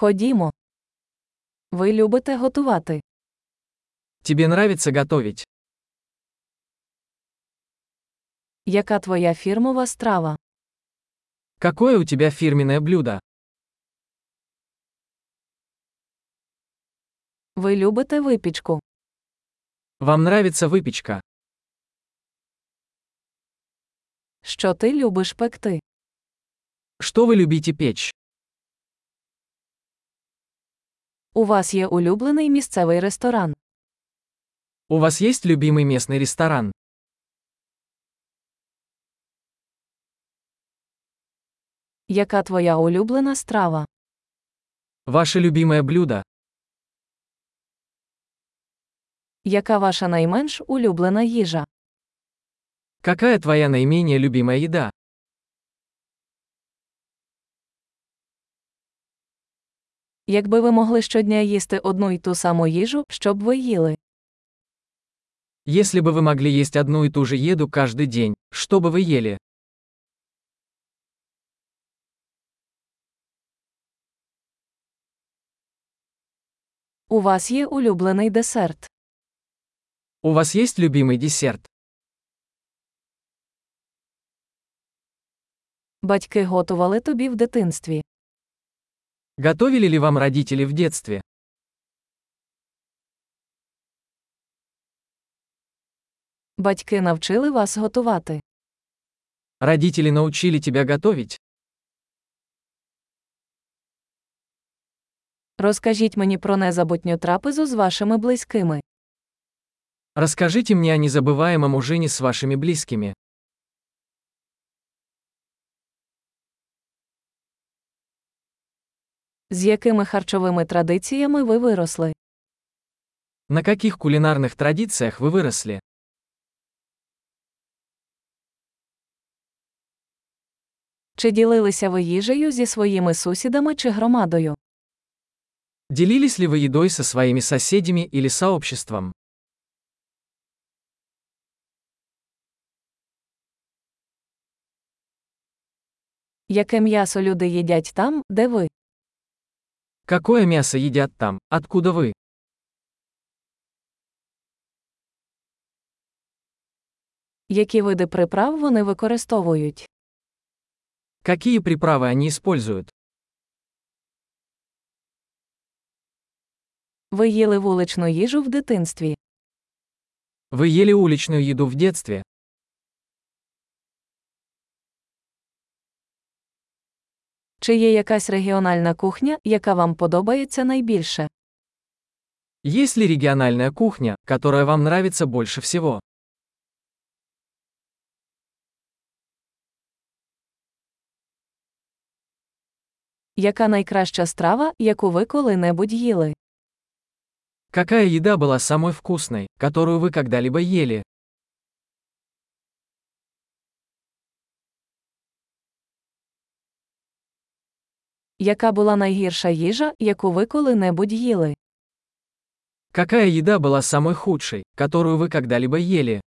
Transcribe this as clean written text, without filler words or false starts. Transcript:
Ходімо. Ви любите готувати? Тебе нравится готовить? Яка твоя фірмова страва? Какое у тебя фирменное блюдо? Ви любите випічку? Вам нравится выпечка? Що ти любиш пекти? Что вы любите печь? У вас є улюблений місцевий ресторан? У вас есть любимый местный ресторан? Яка твоя улюблена страва? Ваше любимое блюдо? Яка ваша найменш улюблена їжа? Какая твоя наименее любимая еда? Якби ви могли щодня їсти одну й ту саму їжу, що б ви їли? Если бы вы могли есть одну и ту же еду каждый день, что бы вы ели? У вас є улюблений десерт? У вас есть любимый десерт? Батьки готували тобі в дитинстві? Готовили ли вам родители в детстве? Батьки навчили вас готувати? Родители научили тебя готовить? Розкажіть мені про незабутню трапезу з вашими близькими. Расскажите мне о незабываемом ужине с вашими близкими. З якими харчовими традиціями ви виросли? На каких кулинарных традициях вы выросли? Чи ділилися ви їжею зі своїми сусідами чи громадою? Делились ли вы едой со своими соседями или сообществом? Яке м'ясо люди їдять там, де ви? Какое мясо едят там, откуда вы? Які види приправ вони використовують? Какие приправы они используют? Ви їли вуличну їжу в дитинстві? Вы ели уличную еду в детстве? Чи є якась регіональна кухня, яка вам подобається найбільше? Есть ли региональная кухня, которая вам нравится больше всего? Яка найкраща страва, яку ви коли-небудь їли? Какая еда была самой вкусной, которую вы когда-либо ели? Яка була найгірша їжа, яку ви коли-небудь їли? Какая еда была самой худшей, которую вы когда-либо ели?